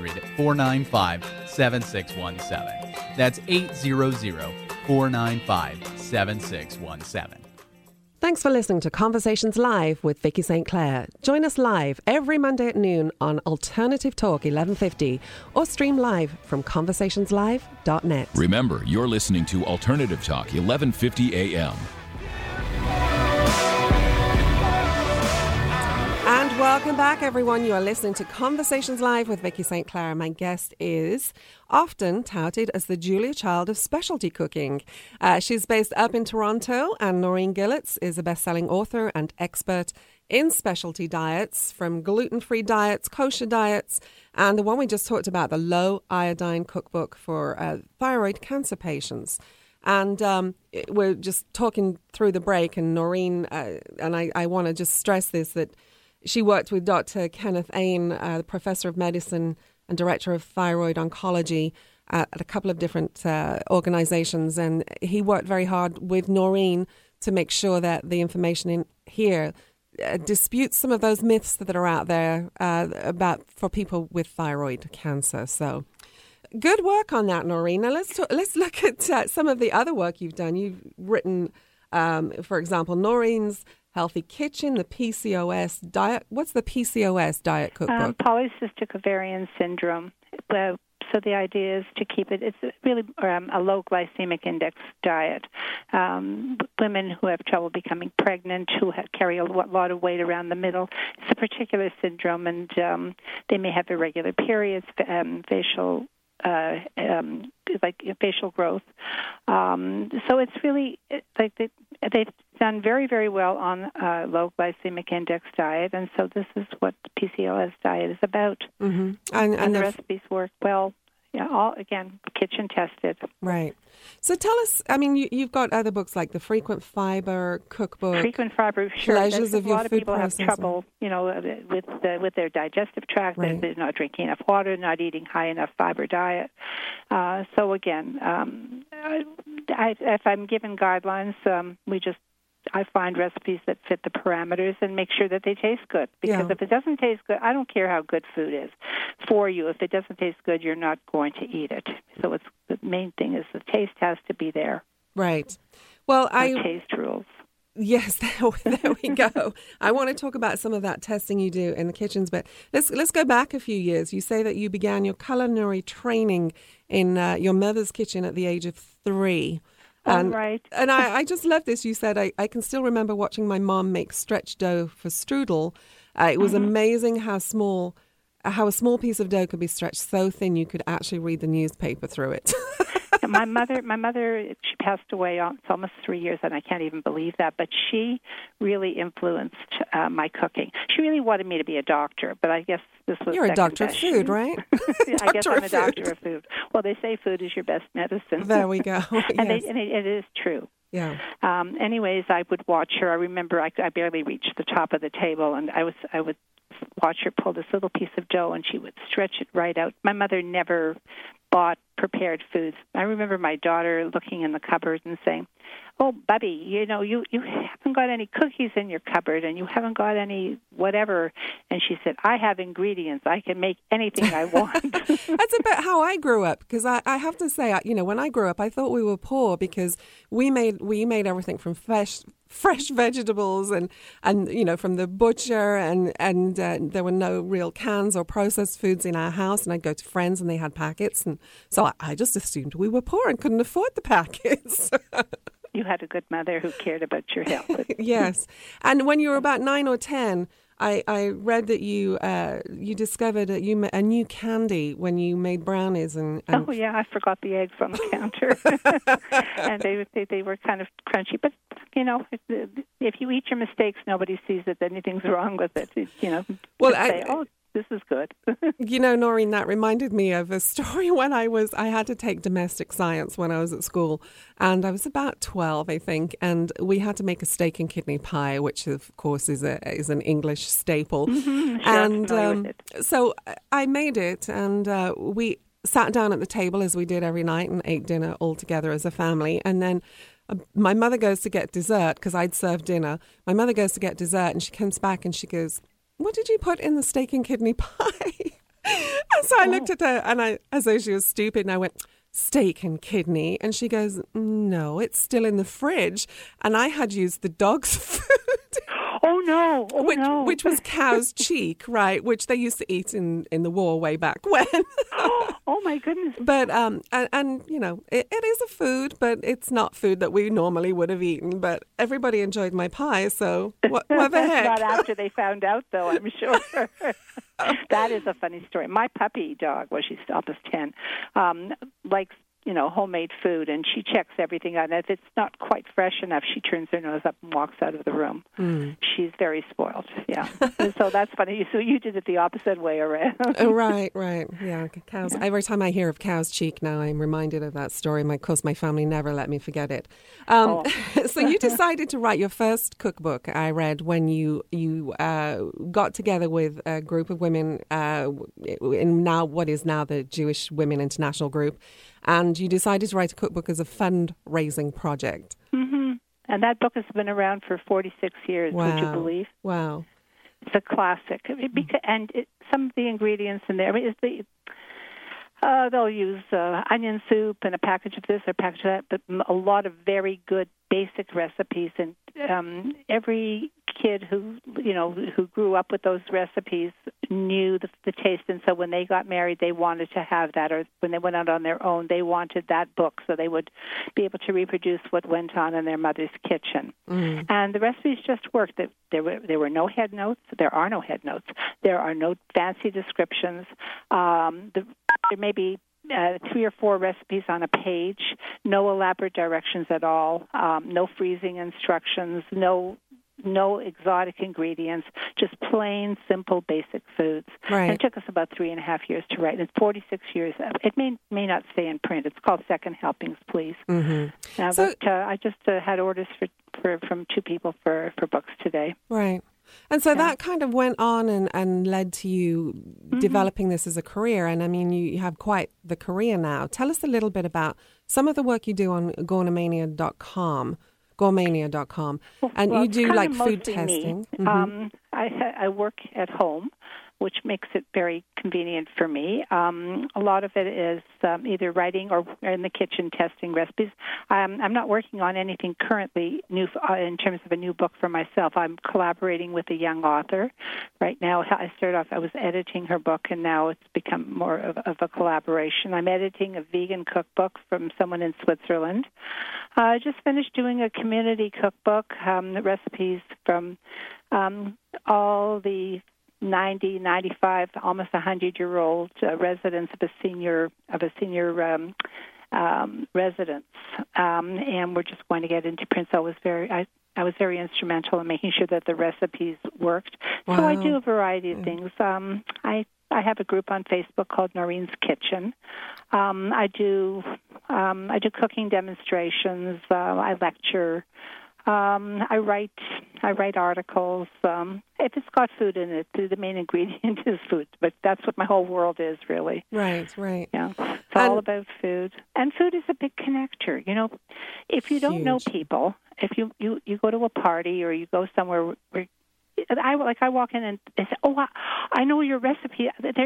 800-495-7617. That's 800-495-7617. Thanks for listening to Conversations Live with Vicki St. Clair. Join us live every Monday at noon on Alternative Talk 1150 or stream live from conversationslive.net. Remember, you're listening to Alternative Talk 1150 AM. And welcome back, everyone. You are listening to Conversations Live with Vicki St. Clair. My guest is often touted as the Julia Child of specialty cooking. She's based up in Toronto, and Noreen Gillets is a best-selling author and expert in specialty diets, from gluten-free diets, kosher diets, and the one we just talked about, the Low Iodine Cookbook for Thyroid Cancer Patients. And we're just talking through the break, and Noreen, and I want to just stress this, that she worked with Dr. Kenneth Ain, the professor of medicine and director of thyroid oncology at a couple of different organizations. And he worked very hard with Noreen to make sure that the information in here disputes some of those myths that are out there for people with thyroid cancer. So good work on that, Noreen. Now let's look at some of the other work you've done. You've written, for example, Noreen's Healthy Kitchen, the PCOS diet. What's the PCOS diet cookbook? Polycystic ovarian syndrome. So the idea is to keep it, it's really a low glycemic index diet. Women who have trouble becoming pregnant, who carry a lot of weight around the middle, it's a particular syndrome, and they may have irregular periods, facial growth. So it's really like they've done very, very well on a low glycemic index diet, and so this is what the PCOS diet is about. Mm-hmm. And the recipes work well. Yeah, all again kitchen tested. Right. So tell us. I mean, you've got other books like the Frequent Fiber Cookbook. Frequent Fiber, sure. Pleasures of a your lot of food people processing. have trouble, with their digestive tract. Right. They're not drinking enough water, not eating high enough fiber diet. So again, if I'm given guidelines, I find recipes that fit the parameters and make sure that they taste good. Because if it doesn't taste good, I don't care how good food is for you. If it doesn't taste good, you're not going to eat it. So the main thing is the taste has to be there. Right. Well, taste rules. Yes, there we go. I want to talk about some of that testing you do in the kitchens, but let's go back a few years. You say that you began your culinary training in your mother's kitchen at the age of 3. Right. And I just love this. You said, I can still remember watching my mom make stretch dough for strudel. It was amazing how a small piece of dough could be stretched so thin you could actually read the newspaper through it. My mother, she passed away. It's almost 3 years, and I can't even believe that. But she really influenced my cooking. She really wanted me to be a doctor, but I guess this was. You're a doctor of food, right? I guess I'm a doctor of food. Well, they say food is your best medicine. There we go. And it is true. Yeah. Anyways, I would watch her. I remember I barely reached the top of the table, and I would watch her pull this little piece of dough, and she would stretch it right out. My mother never bought prepared foods. I remember my daughter looking in the cupboard and saying, "Oh, Bubby, you haven't got any cookies in your cupboard, and you haven't got any whatever." And she said, "I have ingredients. I can make anything I want." That's about how I grew up, because I have to say, when I grew up, I thought we were poor because we made everything from fresh vegetables and from the butcher, and there were no real cans or processed foods in our house, and I'd go to friends and they had packets, and so I just assumed we were poor and couldn't afford the packets. You had a good mother who cared about your health. Yes. And when you were about 9 or 10, I read that you discovered a new candy when you made brownies. And Oh, yeah, I forgot the eggs on the counter. And they were kind of crunchy. But, if you eat your mistakes, nobody sees that anything's wrong with it. Well, say, "Oh, this is good." Noreen, that reminded me of a story when I had to take domestic science when I was at school, and I was about 12, I think, and we had to make a steak and kidney pie, which of course is an English staple. Mm-hmm, sure, and so I made it, and we sat down at the table as we did every night and ate dinner all together as a family, and then my mother goes to get dessert because I'd served dinner. My mother goes to get dessert, and she comes back and she goes, "What did you put in the steak and kidney pie?" And so I looked at her, and as though she was stupid, and I went, "Steak and kidney?" And she goes, "No, it's still in the fridge." And I had used the dog's food. Oh, no. Which was cow's cheek, right, which they used to eat in the war way back when. Oh, my goodness. But, it is a food, but it's not food that we normally would have eaten. But everybody enjoyed my pie, so what the heck? Not after they found out, though, I'm sure. That is a funny story. My puppy dog, she's almost 10, likes homemade food, and she checks everything out. And if it's not quite fresh enough, she turns her nose up and walks out of the room. She's very spoiled, yeah. So that's funny. So you did it the opposite way around. Right. Yeah, cows. Yeah. Every time I hear of cow's cheek now, I'm reminded of that story. Of course, my family never let me forget it. So you decided to write your first cookbook, I read, when you got together with a group of women in what is now the Jewish Women International Group, and you decided to write a cookbook as a fundraising project. Mm-hmm. And that book has been around for 46 years, wow. Would you believe? Wow. It's a classic. And some of the ingredients in there, They'll use onion soup and a package of this or a package of that, but a lot of very good basic recipes. And every kid who grew up with those recipes knew the taste. And so when they got married, they wanted to have that. Or when they went out on their own, they wanted that book so they would be able to reproduce what went on in their mother's kitchen. Mm. And the recipes just worked. There were no head notes. There are no head notes. There are no fancy descriptions. There may be 3 or 4 recipes on a page, no elaborate directions at all, no freezing instructions, no exotic ingredients, just plain, simple, basic foods. Right. And it took us about 3.5 years to write, and it's 46 years. It may not stay in print. It's called Second Helpings, Please. Mm-hmm. But I just had orders from 2 people for books today. Right. And so that kind of went on and led to you developing this as a career. And I mean, you have quite the career now. Tell us a little bit about some of the work you do on gourmania.com. And you do like food testing. Mm-hmm. I work at home, which makes it very convenient for me. A lot of it is either writing or in the kitchen testing recipes. I'm not working on anything currently new in terms of a new book for myself. I'm collaborating with a young author. Right now, I was editing her book, and now it's become more of a collaboration. I'm editing a vegan cookbook from someone in Switzerland. I just finished doing a community cookbook, recipes from all the 90, 95, almost 100-year-old residents of a senior residence, and we're just going to get into print. So I was very instrumental in making sure that the recipes worked. Wow. So I do a variety of things. I have a group on Facebook called Noreen's Kitchen. I do cooking demonstrations. I lecture. I write articles. If it's got food in it, the main ingredient is food. But that's what my whole world is, really. Right. Yeah, it's all about food. And food is a big connector. You know, if you don't know people, if you go to a party or you go somewhere where I walk in and they say, "Oh, I know your recipe."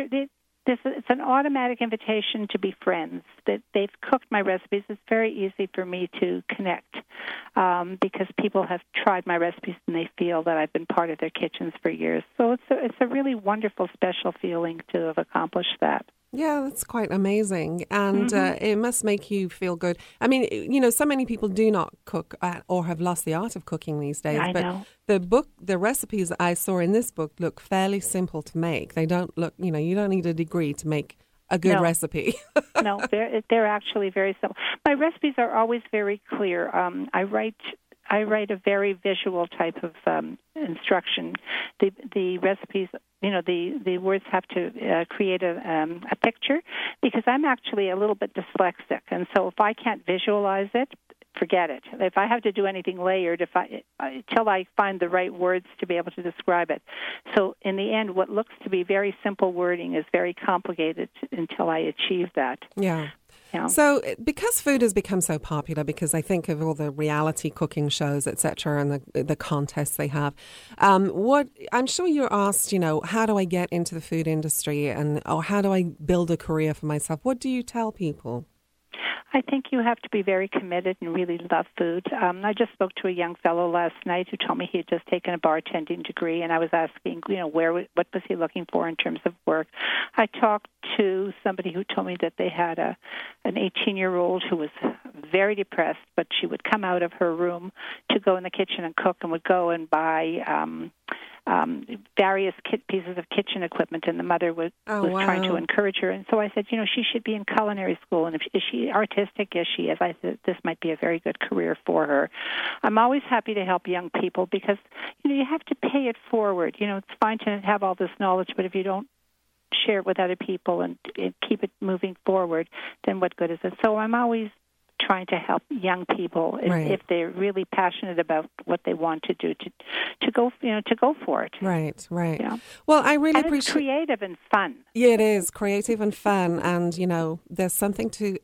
It's an automatic invitation to be friends. That they've cooked my recipes. It's very easy for me to connect because people have tried my recipes and they feel that I've been part of their kitchens for years. So it's a really wonderful, special feeling to have accomplished that. Yeah, that's quite amazing. And it must make you feel good. I mean, you know, so many people do not cook or have lost the art of cooking these days. I know. The recipes I saw in this book look fairly simple to make. They don't look, you know, you don't need a degree to make a good recipe. No, they're actually very simple. My recipes are always very clear. I write a very visual type of instruction. The recipes, you know, the words have to create a picture because I'm actually a little bit dyslexic, and so if I can't visualize it, forget it. If I have to do anything layered, till I find the right words to be able to describe it. So in the end, what looks to be very simple wording is very complicated until I achieve that. Yeah. So because food has become so popular, because I think of all the reality cooking shows, etc., and the contests they have, what I'm sure you're asked, you know, how do I get into the food industry or how do I build a career for myself? What do you tell people? I think you have to be very committed and really love food. I just spoke to a young fellow last night who told me he had just taken a bartending degree, and I was asking, you know, what was he looking for in terms of work. I talked to somebody who told me that they had an 18-year-old who was very depressed, but she would come out of her room to go in the kitchen and cook and would go and buy various pieces of kitchen equipment, and the mother was trying to encourage her. And so I said, you know, she should be in culinary school, and is she artistic? Is she? As I said, this might be a very good career for her. I'm always happy to help young people because, you know, you have to pay it forward. You know, it's fine to have all this knowledge, but if you don't share it with other people and keep it moving forward, then what good is it? So I'm always trying to help young people if they're really passionate about what they want to do to go for it. Right. Yeah. Well, I really appreciate it's creative and fun. Yeah, it is creative and fun, and you know, there's something to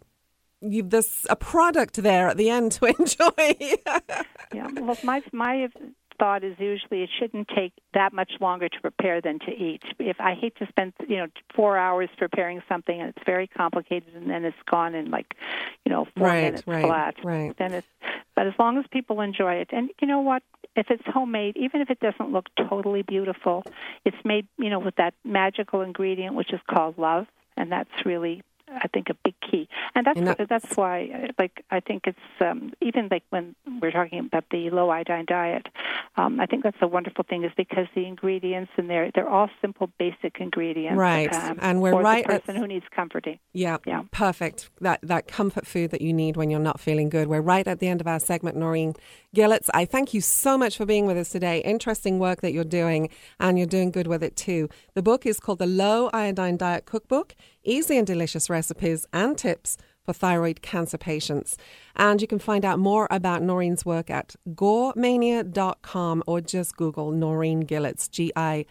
there's a product there at the end to enjoy. Yeah. Well, my thought is usually it shouldn't take that much longer to prepare than to eat. If I hate to spend 4 hours preparing something and it's very complicated and then it's gone in 4 minutes flat. Right. But as long as people enjoy it, and you know what, if it's homemade, even if it doesn't look totally beautiful, it's made with that magical ingredient which is called love, and that's really, I think, a big key. And that's why, I think it's even when we're talking about the low iodine diet, I think that's a wonderful thing, is because the ingredients in there, they're all simple, basic ingredients. Right, and we're for right the person who needs comforting. Yeah, perfect. That comfort food that you need when you're not feeling good. We're right at the end of our segment, Noreen Gillett. I thank you so much for being with us today. Interesting work that you're doing, and you're doing good with it too. The book is called The Low Iodine Diet Cookbook, Easy and Delicious Recipes and Tips for Thyroid Cancer Patients. And you can find out more about Noreen's work at goremania.com, or just Google Noreen Gillett, Gilletz.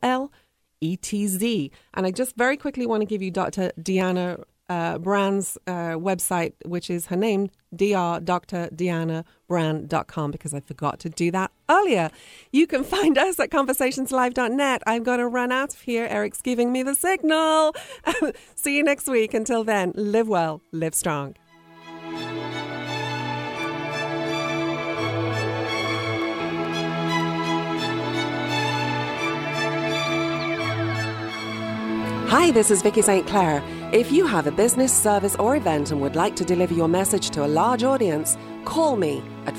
And I just very quickly want to give you Dr. Deanna Brand's website, which is her name, drdeannabrand.com, because I forgot to do that earlier. You can find us at conversationslive.net. I've got to run out of here. Eric's giving me the signal. See you next week. Until then, live well, live strong. Hi, this is Vicky St. Clair. If you have a business, service or event and would like to deliver your message to a large audience, call me at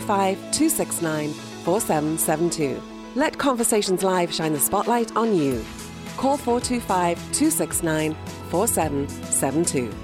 425-269-4772. Let Conversations Live shine the spotlight on you. Call 425-269-4772.